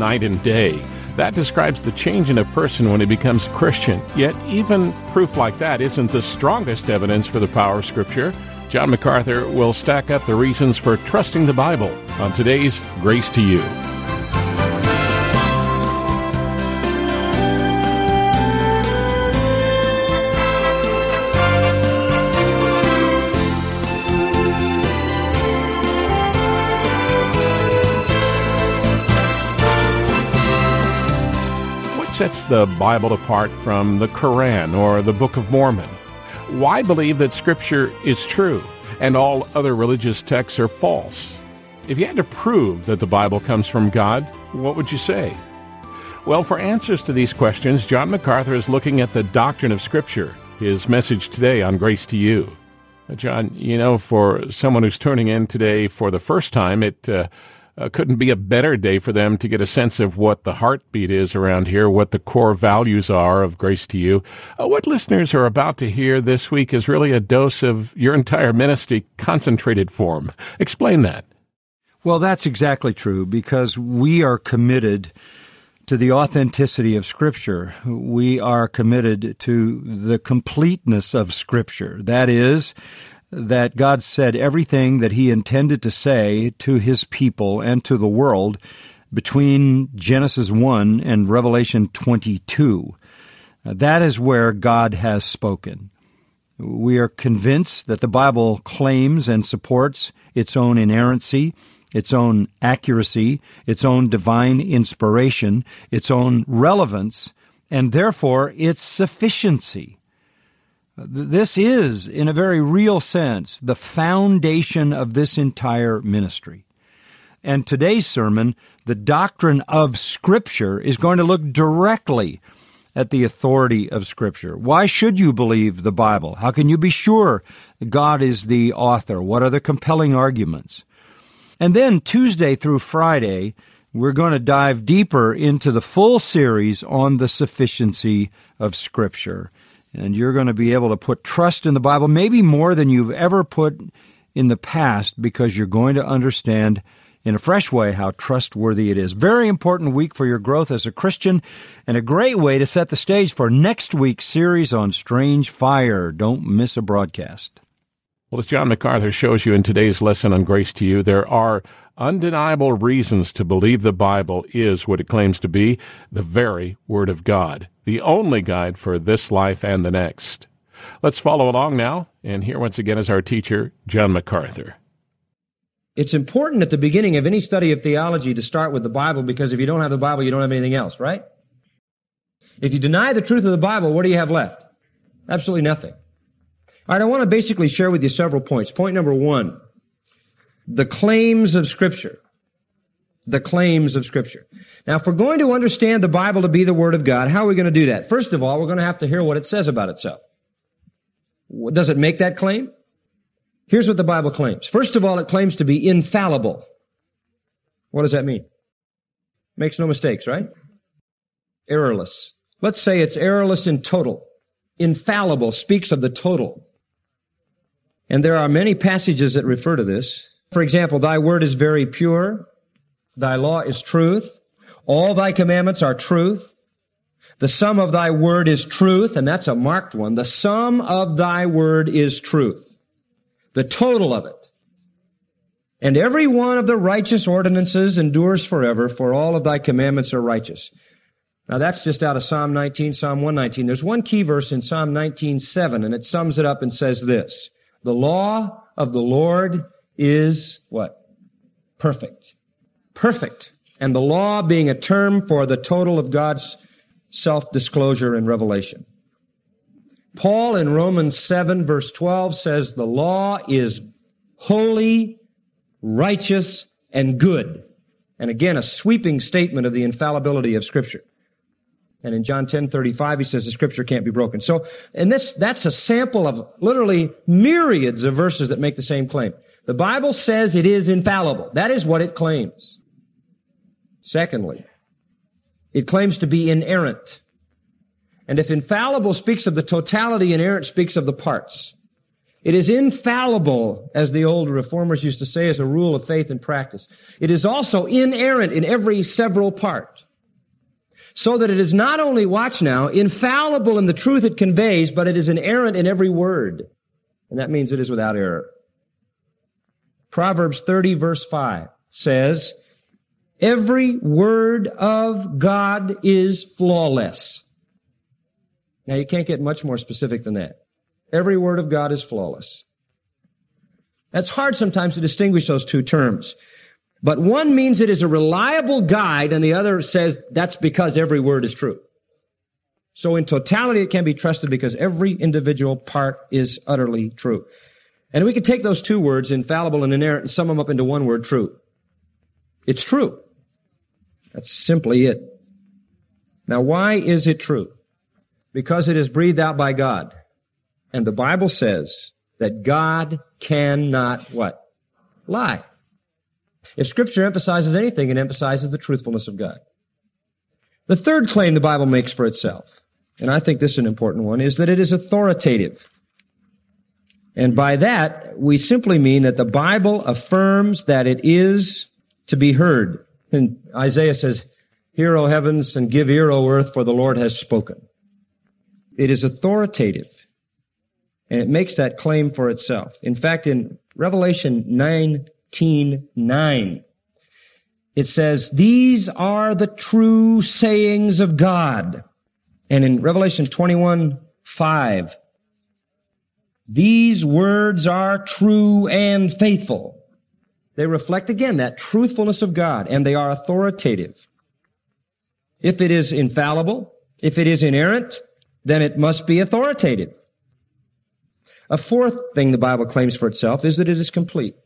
night and day. That describes the change in a person when he becomes a Christian. Yet even proof like that isn't the strongest evidence for the power of Scripture. John MacArthur will stack up the reasons for trusting the Bible on today's Grace to You. Sets the Bible apart from the Quran or the Book of Mormon? Why believe that Scripture is true and all other religious texts are false? If you had to prove that the Bible comes from God, what would you say? Well, for answers to these questions, John MacArthur is looking at the doctrine of Scripture, his message today on Grace to You. John, for someone who's turning in today for the first time, it couldn't be a better day for them to get a sense of what the heartbeat is around here, what the core values are of Grace to You. What listeners are about to hear this week is really a dose of your entire ministry concentrated form. Explain that. Well, that's exactly true, because we are committed to the authenticity of Scripture. We are committed to the completeness of Scripture. That is, that God said everything that He intended to say to His people and to the world between Genesis 1 and Revelation 22. That is where God has spoken. We are convinced that the Bible claims and supports its own inerrancy, its own accuracy, its own divine inspiration, its own relevance, and therefore its sufficiency. This is, in a very real sense, the foundation of this entire ministry. And today's sermon, the doctrine of Scripture, is going to look directly at the authority of Scripture. Why should you believe the Bible? How can you be sure God is the author? What are the compelling arguments? And then Tuesday through Friday, we're going to dive deeper into the full series on the sufficiency of Scripture. And you're going to be able to put trust in the Bible, maybe more than you've ever put in the past, because you're going to understand in a fresh way how trustworthy it is. Very important week for your growth as a Christian, and a great way to set the stage for next week's series on Strange Fire. Don't miss a broadcast. Well, as John MacArthur shows you in today's lesson on Grace to You, there are undeniable reasons to believe the Bible is what it claims to be, the very Word of God, the only guide for this life and the next. Let's follow along now, and here once again is our teacher, John MacArthur. It's important at the beginning of any study of theology to start with the Bible, because if you don't have the Bible, you don't have anything else, right? If you deny the truth of the Bible, what do you have left? Absolutely nothing. All right, I want to basically share with you several points. Point number one, the claims of Scripture. The claims of Scripture. Now, if we're going to understand the Bible to be the Word of God, how are we going to do that? First of all, we're going to have to hear what it says about itself. Does it make that claim? Here's what the Bible claims. First of all, it claims to be infallible. What does that mean? Makes no mistakes, right? Errorless. Let's say it's errorless in total. Infallible speaks of the total. And there are many passages that refer to this. For example, thy word is very pure. Thy law is truth. All thy commandments are truth. The sum of thy word is truth, and that's a marked one. The sum of thy word is truth. The total of it. And every one of the righteous ordinances endures forever, for all of thy commandments are righteous. Now that's just out of Psalm 19, Psalm 119. There's one key verse in Psalm 19:7, and it sums it up and says this: the law of the Lord is what? Perfect. Perfect. And the law being a term for the total of God's self-disclosure and revelation. Paul in Romans 7 verse 12 says the law is holy, righteous, and good. And again, a sweeping statement of the infallibility of Scripture. And in John 10:35, he says the Scripture can't be broken. So, and that's a sample of literally myriads of verses that make the same claim. The Bible says it is infallible. That is what it claims. Secondly, it claims to be inerrant. And if infallible speaks of the totality, inerrant speaks of the parts. It is infallible, as the old reformers used to say, as a rule of faith and practice. It is also inerrant in every several part. So that it is not only, watch now, infallible in the truth it conveys, but it is inerrant in every word. And that means it is without error. Proverbs 30 verse 5 says, every word of God is flawless. Now you can't get much more specific than that. Every word of God is flawless. That's hard sometimes to distinguish those two terms. But one means it is a reliable guide, and the other says that's because every word is true. So in totality, it can be trusted because every individual part is utterly true. And we can take those two words, infallible and inerrant, and sum them up into one word, true. It's true. That's simply it. Now, why is it true? Because it is breathed out by God. And the Bible says that God cannot what? Lie. If Scripture emphasizes anything, it emphasizes the truthfulness of God. The third claim the Bible makes for itself, and I think this is an important one, is that it is authoritative. And by that, we simply mean that the Bible affirms that it is to be heard. And Isaiah says, hear, O heavens, and give ear, O earth, for the Lord has spoken. It is authoritative, and it makes that claim for itself. In fact, in Revelation 19:9, it says, these are the true sayings of God. And in Revelation 21:5, these words are true and faithful. They reflect again that truthfulness of God, and they are authoritative. If it is infallible, if it is inerrant, then it must be authoritative. A fourth thing the Bible claims for itself is that it is complete.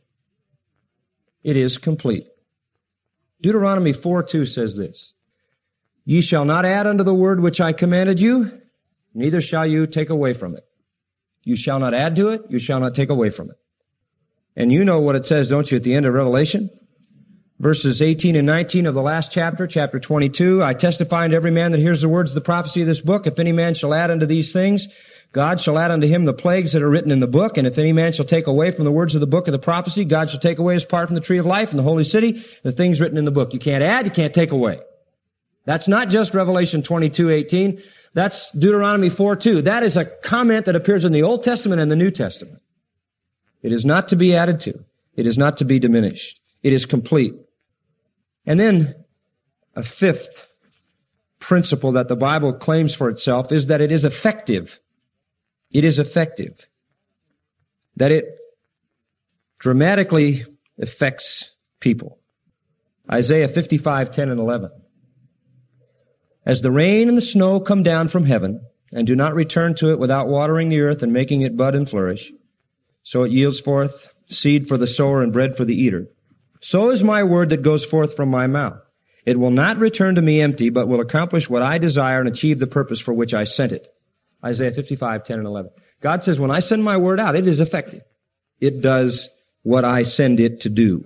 It is complete. Deuteronomy 4:2 says this, ye shall not add unto the word which I commanded you, neither shall you take away from it. You shall not add to it, you shall not take away from it. And you know what it says, don't you, at the end of Revelation? Verses 18 and 19 of the last chapter, chapter 22, I testify unto every man that hears the words of the prophecy of this book, if any man shall add unto these things, God shall add unto him the plagues that are written in the book, and if any man shall take away from the words of the book of the prophecy, God shall take away his part from the tree of life and the holy city, the things written in the book. You can't add, you can't take away. That's not just Revelation 22:18. That's Deuteronomy 4:2. That is a comment that appears in the Old Testament and the New Testament. It is not to be added to. It is not to be diminished. It is complete. And then a fifth principle that the Bible claims for itself is that it is effective. It is effective. That it dramatically affects people. Isaiah 55:10 and 11. As the rain and the snow come down from heaven and do not return to it without watering the earth and making it bud and flourish, so it yields forth seed for the sower and bread for the eater, so is my word that goes forth from my mouth. It will not return to me empty, but will accomplish what I desire and achieve the purpose for which I sent it. Isaiah 55:10 and 11. God says, when I send my word out, it is effective. It does what I send it to do.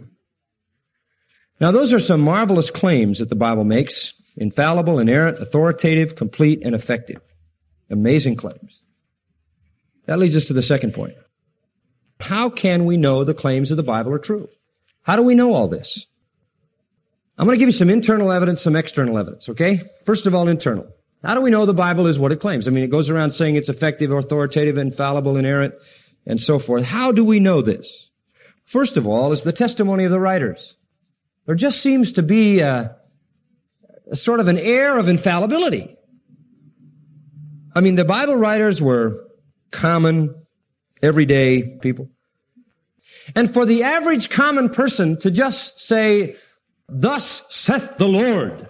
Now, those are some marvelous claims that the Bible makes. Infallible, inerrant, authoritative, complete, and effective. Amazing claims. That leads us to the second point. How can we know the claims of the Bible are true? How do we know all this? I'm going to give you some internal evidence, some external evidence, okay? First of all, internal. How do we know the Bible is what it claims? I mean, it goes around saying it's effective, authoritative, infallible, inerrant, and so forth. How do we know this? First of all, is the testimony of the writers. There just seems to be a sort of an air of infallibility. I mean, the Bible writers were common, everyday people. And for the average common person to just say, thus saith the Lord,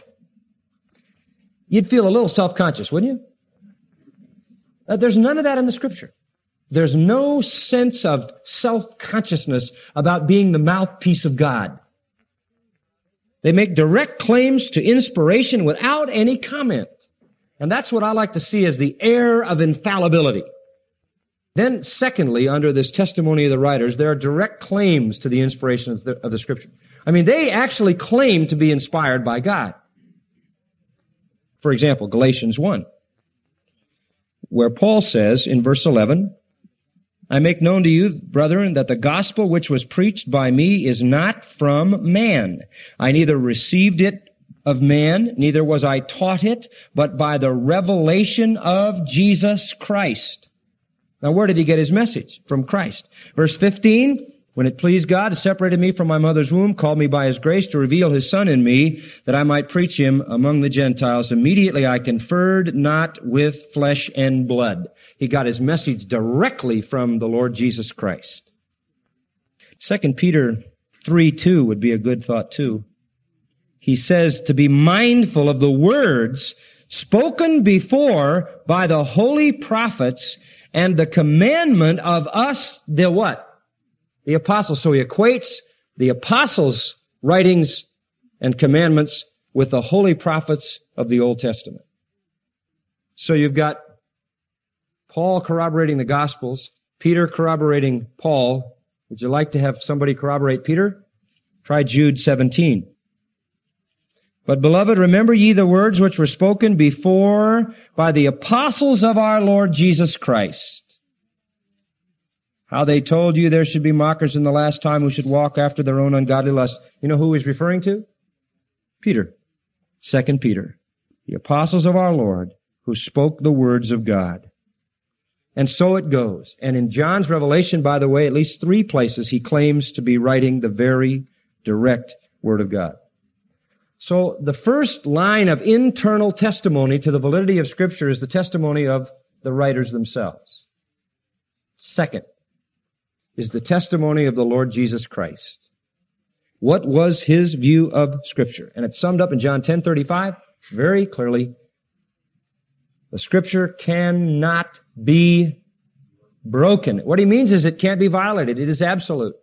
you'd feel a little self-conscious, wouldn't you? There's none of that in the Scripture. There's no sense of self-consciousness about being the mouthpiece of God. They make direct claims to inspiration without any comment. And that's what I like to see as the air of infallibility. Then, secondly, under this testimony of the writers, there are direct claims to the inspiration of the Scripture. I mean, they actually claim to be inspired by God. For example, Galatians 1, where Paul says in verse 11, I make known to you, brethren, that the gospel which was preached by me is not from man. I neither received it of man, neither was I taught it, but by the revelation of Jesus Christ. Now, where did he get his message? From Christ. Verse 15, when it pleased God to separate me from my mother's womb, called me by his grace to reveal his Son in me, that I might preach him among the Gentiles. Immediately I conferred not with flesh and blood. He got his message directly from the Lord Jesus Christ. 2 Peter 3:2 would be a good thought too. He says to be mindful of the words spoken before by the holy prophets and the commandment of us, the what? The apostles. So he equates the apostles' writings and commandments with the holy prophets of the Old Testament. So you've got Paul corroborating the Gospels, Peter corroborating Paul. Would you like to have somebody corroborate Peter? Try Jude 17. But beloved, remember ye the words which were spoken before by the apostles of our Lord Jesus Christ. How they told you there should be mockers in the last time who should walk after their own ungodly lust. You know who he's referring to? Peter. 2 Peter. The apostles of our Lord who spoke the words of God. And so it goes. And in John's revelation, by the way, at least 3 places he claims to be writing the very direct Word of God. So the first line of internal testimony to the validity of Scripture is the testimony of the writers themselves. Second is the testimony of the Lord Jesus Christ. What was his view of Scripture? And it's summed up in John 10:35 very clearly. The Scripture cannot be broken. What he means is it can't be violated. It is absolute.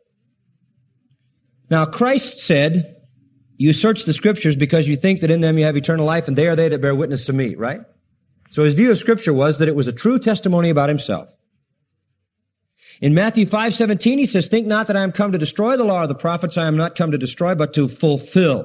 Now, Christ said, you search the Scriptures because you think that in them you have eternal life, and they are they that bear witness to me, right? So his view of Scripture was that it was a true testimony about himself. In Matthew 5:17, he says, think not that I am come to destroy the law of the prophets. I am not come to destroy, but to fulfill.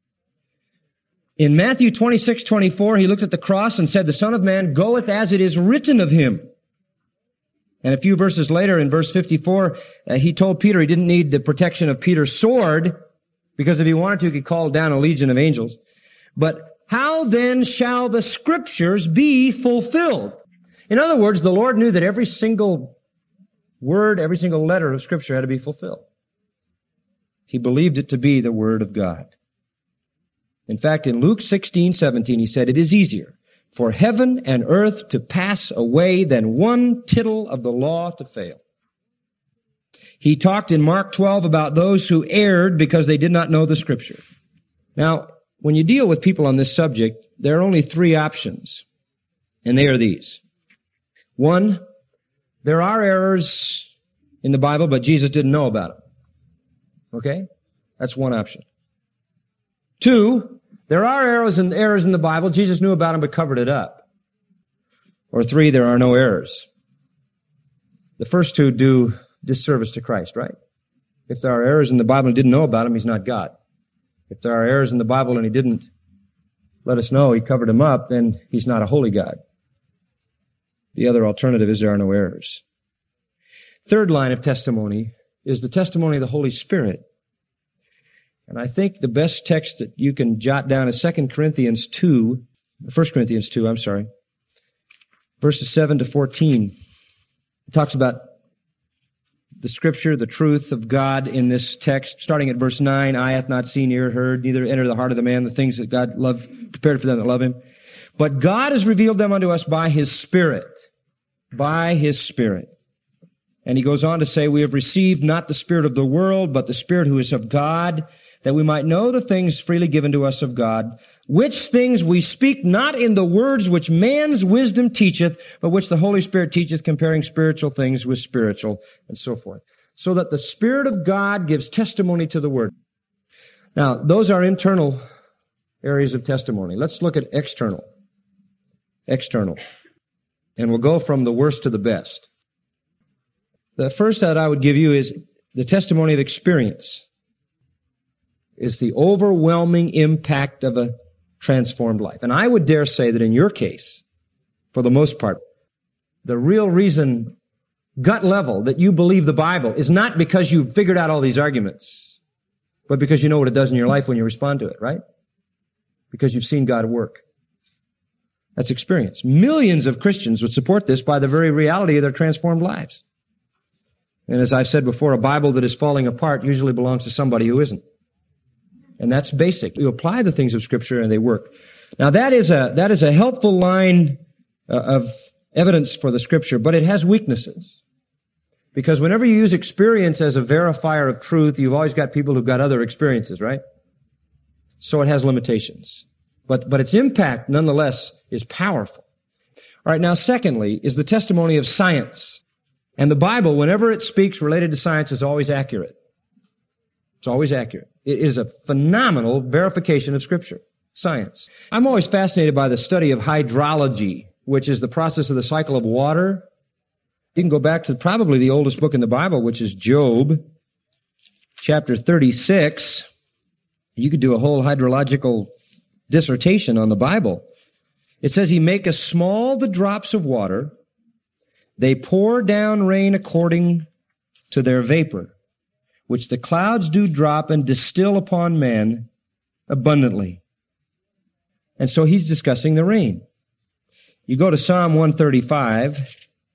In Matthew 26:24, he looked at the cross and said, the Son of Man goeth as it is written of him. And a few verses later, in verse 54, he told Peter he didn't need the protection of Peter's sword, because if he wanted to, he could call down a legion of angels. But how then shall the Scriptures be fulfilled? In other words, the Lord knew that every single word, every single letter of Scripture had to be fulfilled. He believed it to be the Word of God. In fact, in Luke 16:17, he said, it is easier for heaven and earth to pass away than one tittle of the law to fail. He talked in Mark 12 about those who erred because they did not know the Scripture. Now, when you deal with people on this subject, there are only 3 options, and they are these. 1, there are errors in the Bible, but Jesus didn't know about them. Okay? That's one option. 2, there are errors in the Bible. Jesus knew about them, but covered it up. Or 3, there are no errors. The first 2 do disservice to Christ, right? If there are errors in the Bible and he didn't know about them, he's not God. If there are errors in the Bible and he didn't let us know, he covered them up, then he's not a holy God. The other alternative is there are no errors. Third line of testimony is the testimony of the Holy Spirit. And I think the best text that you can jot down is 1 Corinthians 2, verses 7 to 14. It talks about the Scripture, the truth of God in this text, starting at verse 9, eye hath not seen, ear heard, neither enter the heart of the man the things that God prepared for them that love him. But God has revealed them unto us by his Spirit. By his Spirit. And he goes on to say, we have received not the spirit of the world, but the Spirit who is of God, that we might know the things freely given to us of God, which things we speak not in the words which man's wisdom teacheth, but which the Holy Spirit teacheth, comparing spiritual things with spiritual, and so forth. So that the Spirit of God gives testimony to the Word. Now, those are internal areas of testimony. Let's look at external. External. And we'll go from the worst to the best. The first that I would give you is the testimony of experience. Is the overwhelming impact of a transformed life. And I would dare say that in your case, for the most part, the real reason gut level that you believe the Bible is not because you've figured out all these arguments, but because you know what it does in your life when you respond to it, right? Because you've seen God work. That's experience. Millions of Christians would support this by the very reality of their transformed lives. And as I've said before, a Bible that is falling apart usually belongs to somebody who isn't. And that's basic. You apply the things of Scripture and they work. Now that is a helpful line of evidence for the Scripture, but it has weaknesses. Because whenever you use experience as a verifier of truth, you've always got people who've got other experiences, right? So it has limitations. But its impact, nonetheless, is powerful. All right, now secondly is the testimony of science. And the Bible, whenever it speaks related to science, is always accurate. It's always accurate. It is a phenomenal verification of Scripture, science. I'm always fascinated by the study of hydrology, which is the process of the cycle of water. You can go back to probably the oldest book in the Bible, which is Job, chapter 36. You could do a whole hydrological dissertation on the Bible. It says, He maketh small the drops of water. They pour down rain according to their vapor, which the clouds do drop and distill upon man abundantly. And so he's discussing the rain. You go to Psalm 135,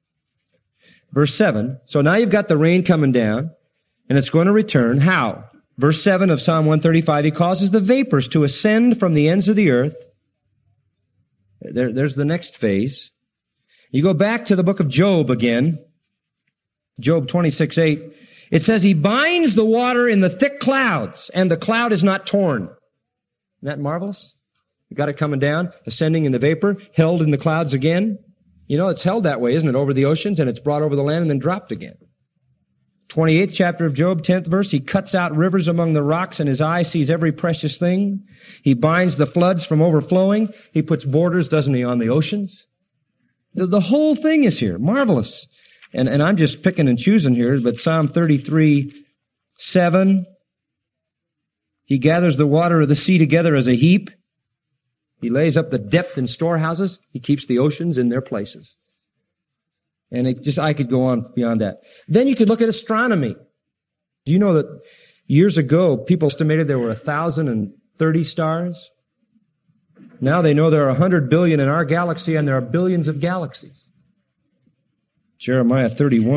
verse 7. So now you've got the rain coming down, and it's going to return. How? Verse 7 of Psalm 135, He causes the vapors to ascend from the ends of the earth. There's the next phase. You go back to the book of Job again, Job 26:8. It says, He binds the water in the thick clouds, and the cloud is not torn. Isn't that marvelous? You got it coming down, ascending in the vapor, held in the clouds again. You know, it's held that way, isn't it? Over the oceans, and it's brought over the land and then dropped again. 28th chapter of Job, 10th verse, He cuts out rivers among the rocks, and His eye sees every precious thing. He binds the floods from overflowing. He puts borders, doesn't He, on the oceans? The whole thing is here. Marvelous. And I'm just picking and choosing here, but Psalm 33:7, He gathers the water of the sea together as a heap. He lays up the depth in storehouses. He keeps the oceans in their places. And I could go on beyond that. Then you could look at astronomy. Do you know that years ago, people estimated there were 1,030 stars? Now they know there are 100 billion in our galaxy, and there are billions of galaxies. Jeremiah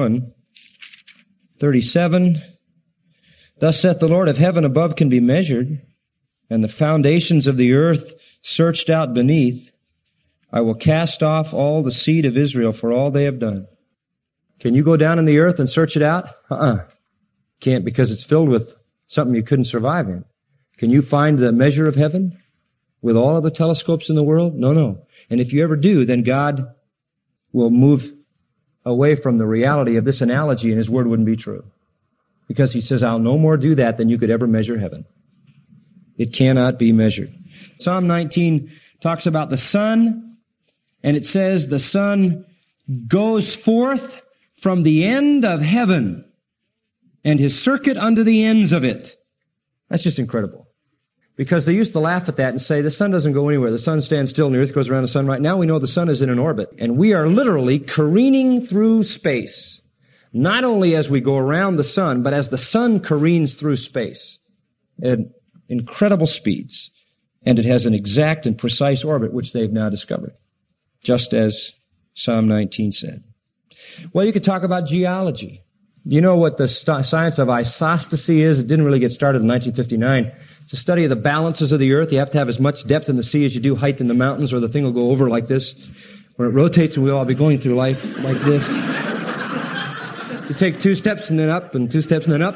31:37. Thus saith the Lord, if heaven above can be measured, and the foundations of the earth searched out beneath, I will cast off all the seed of Israel for all they have done. Can you go down in the earth and search it out? Can't, because it's filled with something you couldn't survive in. Can you find the measure of heaven with all of the telescopes in the world? No. And if you ever do, then God will move away from the reality of this analogy, and His word wouldn't be true. Because He says, I'll no more do that than you could ever measure heaven. It cannot be measured. Psalm 19 talks about the sun, and it says the sun goes forth from the end of heaven, and His circuit unto the ends of it. That's just incredible. Because they used to laugh at that and say, the sun doesn't go anywhere. The sun stands still and the earth goes around the sun. Right now we know the sun is in an orbit, and we are literally careening through space. Not only as we go around the sun, but as the sun careens through space at incredible speeds. And it has an exact and precise orbit, which they've now discovered, just as Psalm 19 said. Well, you could talk about geology. You know what the science of isostasy is? It didn't really get started in 1959. It's a study of the balances of the earth. You have to have as much depth in the sea as you do height in the mountains, or the thing will go over like this. When it rotates, and we'll all be going through life like this. You take 2 steps and then up, and 2 steps and then up.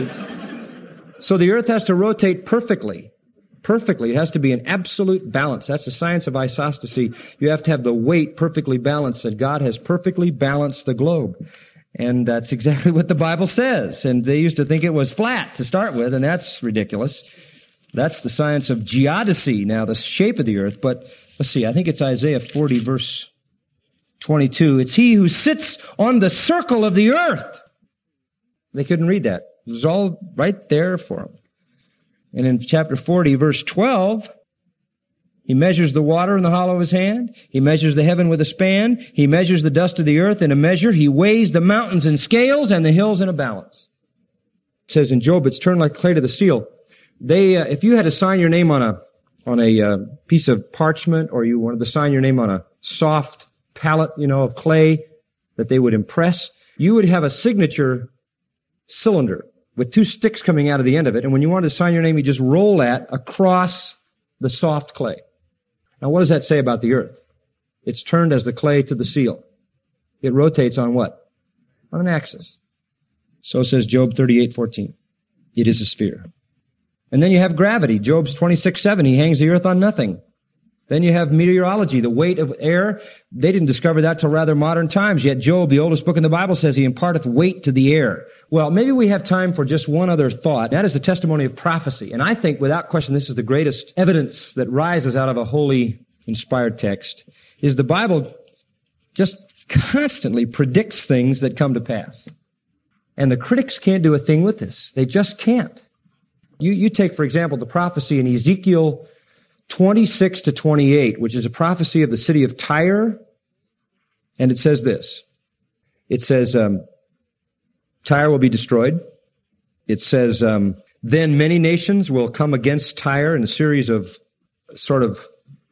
So the earth has to rotate perfectly. Perfectly. It has to be an absolute balance. That's the science of isostasy. You have to have the weight perfectly balanced, and God has perfectly balanced the globe. And that's exactly what the Bible says. And they used to think it was flat to start with, and that's ridiculous. That's the science of geodesy, now the shape of the earth. But let's see, I think it's Isaiah 40, verse 22. It's He who sits on the circle of the earth. They couldn't read that. It was all right there for them. And in chapter 40, verse 12, He measures the water in the hollow of his hand. He measures the heaven with a span. He measures the dust of the earth in a measure. He weighs the mountains in scales and the hills in a balance. It says in Job, it's turned like clay to the seal. If you had to sign your name on a piece of parchment, or you wanted to sign your name on a soft pallet, of clay that they would impress, you would have a signature cylinder with two sticks coming out of the end of it. And when you wanted to sign your name, you just roll that across the soft clay. Now, what does that say about the earth? It's turned as the clay to the seal. It rotates on what? On an axis. So says Job 38:14. It is a sphere. And then you have gravity. Job's 26:7. He hangs the earth on nothing. Then you have meteorology, the weight of air. They didn't discover that till rather modern times. Yet Job, the oldest book in the Bible, says he imparteth weight to the air. Well, maybe we have time for just one other thought. That is the testimony of prophecy. And I think, without question, this is the greatest evidence that rises out of a holy, inspired text, is the Bible just constantly predicts things that come to pass. And the critics can't do a thing with this. They just can't. You take, for example, the prophecy in Ezekiel 26 to 28, which is a prophecy of the city of Tyre. And it says this. It says, Tyre will be destroyed. It says, then many nations will come against Tyre in a series of sort of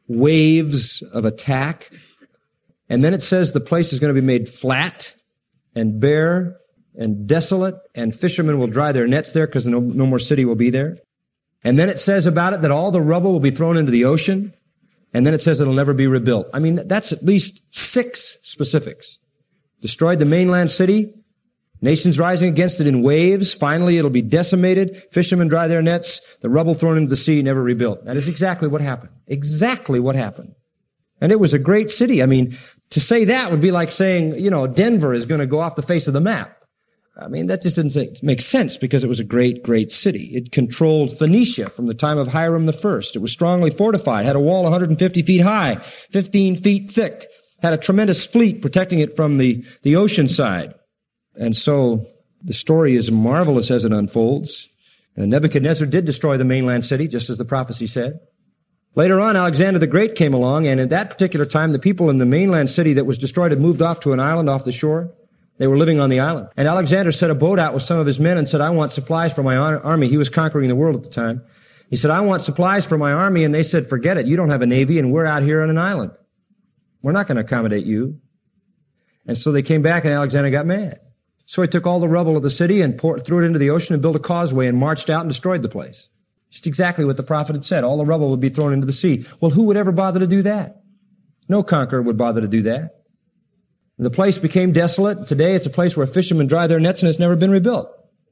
waves of attack. And then it says the place is going to be made flat and bare and desolate, and fishermen will dry their nets there because no more city will be there. And then it says about it that all the rubble will be thrown into the ocean. And then it says it'll never be rebuilt. I mean, that's at least 6 specifics. Destroyed the mainland city. Nations rising against it in waves. Finally, it'll be decimated. Fishermen dry their nets. The rubble thrown into the sea, never rebuilt. That is exactly what happened. Exactly what happened. And it was a great city. I mean, to say that would be like saying, Denver is going to go off the face of the map. I mean, that just didn't make sense because it was a great, great city. It controlled Phoenicia from the time of Hiram I. It was strongly fortified, had a wall 150 feet high, 15 feet thick, had a tremendous fleet protecting it from the ocean side. And so the story is marvelous as it unfolds. And Nebuchadnezzar did destroy the mainland city, just as the prophecy said. Later on, Alexander the Great came along, and at that particular time, the people in the mainland city that was destroyed had moved off to an island off the shore. They were living on the island. And Alexander set a boat out with some of his men and said, I want supplies for my army. He was conquering the world at the time. He said, I want supplies for my army. And they said, forget it. You don't have a navy and we're out here on an island. We're not going to accommodate you. And so they came back and Alexander got mad. So he took all the rubble of the city and threw it into the ocean and built a causeway and marched out and destroyed the place. Just exactly what the prophet had said. All the rubble would be thrown into the sea. Well, who would ever bother to do that? No conqueror would bother to do that. The place became desolate. Today it's a place where fishermen dry their nets and it's never been rebuilt.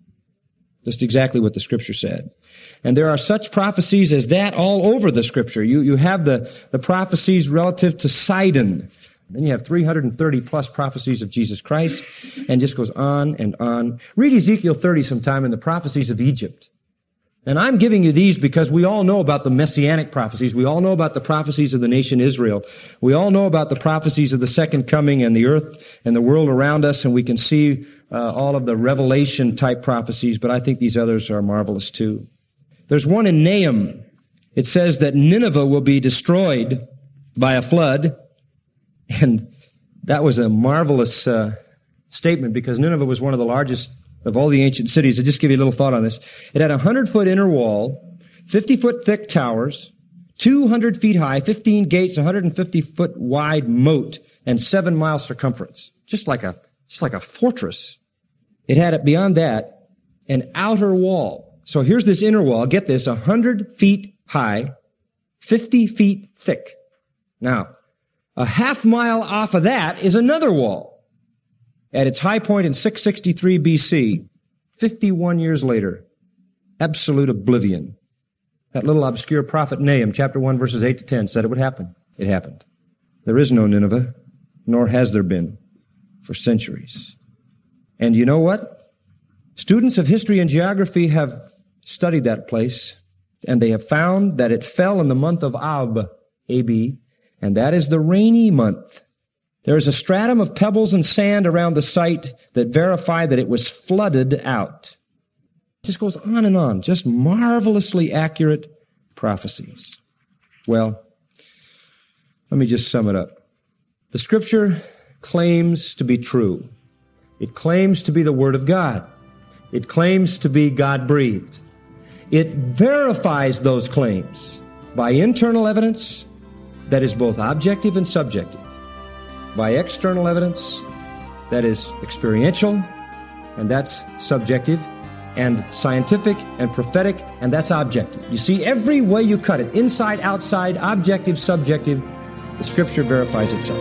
Just exactly what the scripture said. And there are such prophecies as that all over the scripture. You have the prophecies relative to Sidon. Then you have 330 plus prophecies of Jesus Christ, and just goes on and on. Read Ezekiel 30 sometime in the prophecies of Egypt. And I'm giving you these because we all know about the messianic prophecies. We all know about the prophecies of the nation Israel. We all know about the prophecies of the second coming and the earth and the world around us, and we can see all of the revelation type prophecies, but I think these others are marvelous too. There's one in Nahum. It says that Nineveh will be destroyed by a flood, and that was a marvelous statement because Nineveh was one of the largest of all the ancient cities. I'll just give you a little thought on this. It had a 100-foot inner wall, 50-foot thick towers, 200 feet high, 15 gates, 150-foot wide moat, and 7 miles circumference. Just like a fortress. It had, beyond that, an outer wall. So here's this inner wall. Get this, 100 feet high, 50 feet thick. Now, a half mile off of that is another wall. At its high point in 663 BC, 51 years later, absolute oblivion. That little obscure prophet Nahum, chapter 1, verses 8 to 10, said it would happen. It happened. There is no Nineveh, nor has there been for centuries. And you know what? Students of history and geography have studied that place, and they have found that it fell in the month of Ab, A-B, and that is the rainy month. There is a stratum of pebbles and sand around the site that verify that it was flooded out. It just goes on and on, just marvelously accurate prophecies. Well, Let me just sum it up. The Scripture claims to be true. It claims to be the Word of God. It claims to be God-breathed. It verifies those claims by internal evidence that is both objective and subjective, by external evidence that is experiential, and that's subjective, and scientific and prophetic, and that's objective. You see, every way you cut it, inside, outside, objective, subjective, the Scripture verifies itself.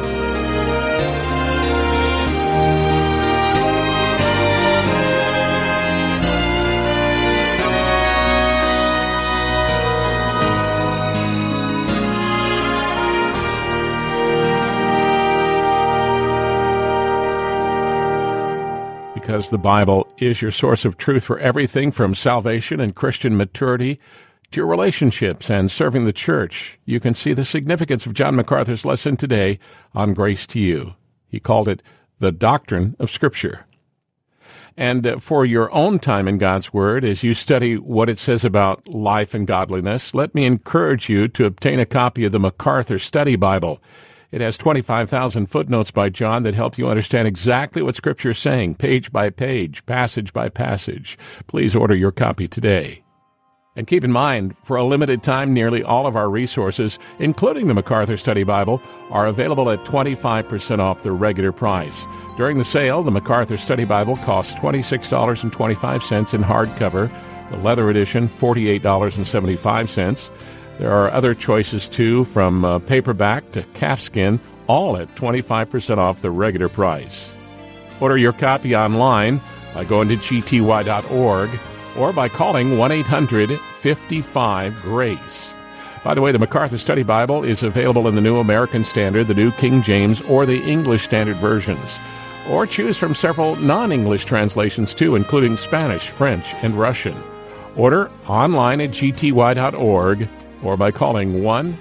Because the Bible is your source of truth for everything from salvation and Christian maturity to your relationships and serving the church, you can see the significance of John MacArthur's lesson today on Grace to You. He called it the doctrine of Scripture. And for your own time in God's Word, as you study what it says about life and godliness, let me encourage you to obtain a copy of the MacArthur Study Bible. It has 25,000 footnotes by John that help you understand exactly what Scripture is saying, page by page, passage by passage. Please order your copy today. And keep in mind, for a limited time, nearly all of our resources, including the MacArthur Study Bible, are available at 25% off their regular price. During the sale, the MacArthur Study Bible costs $26.25 in hardcover, the leather edition $48.75. There are other choices, too, from paperback to calfskin, all at 25% off the regular price. Order your copy online by going to gty.org or by calling 1-800-55-GRACE. By the way, the MacArthur Study Bible is available in the New American Standard, the New King James, or the English Standard versions. Or choose from several non-English translations, too, including Spanish, French, and Russian. Order online at gty.org or by calling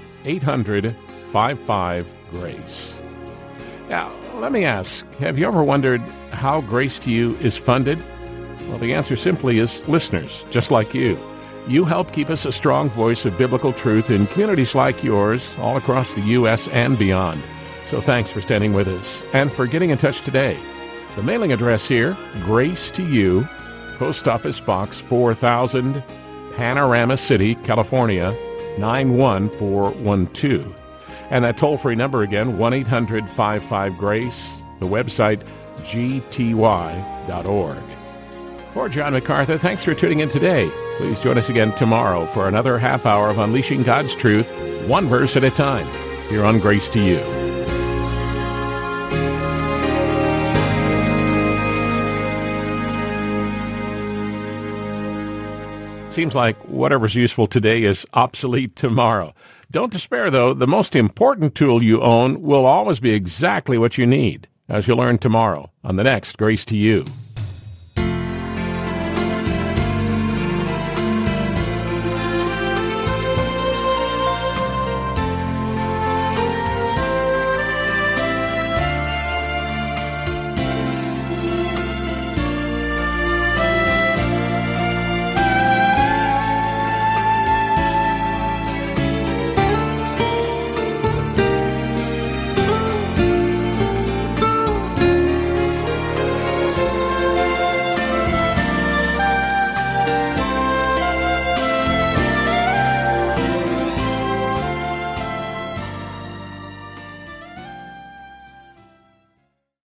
1-800-55-GRACE. Now, let me ask, have you ever wondered how Grace to You is funded? Well, the answer simply is listeners, just like you. You help keep us a strong voice of biblical truth in communities like yours all across the U.S. and beyond. So thanks for standing with us and for getting in touch today. The mailing address here, Grace to You, Post Office Box 4000, Panorama City, California, 91412. And that toll-free number again, 1-800-55-GRACE, the website, gty.org. For John MacArthur, thanks for tuning in today. Please join us again tomorrow for another half hour of Unleashing God's Truth, one verse at a time, here on Grace to You. Seems like whatever's useful today is obsolete tomorrow. Don't despair, though. The most important tool you own will always be exactly what you need, as you'll learn tomorrow on the next Grace to You.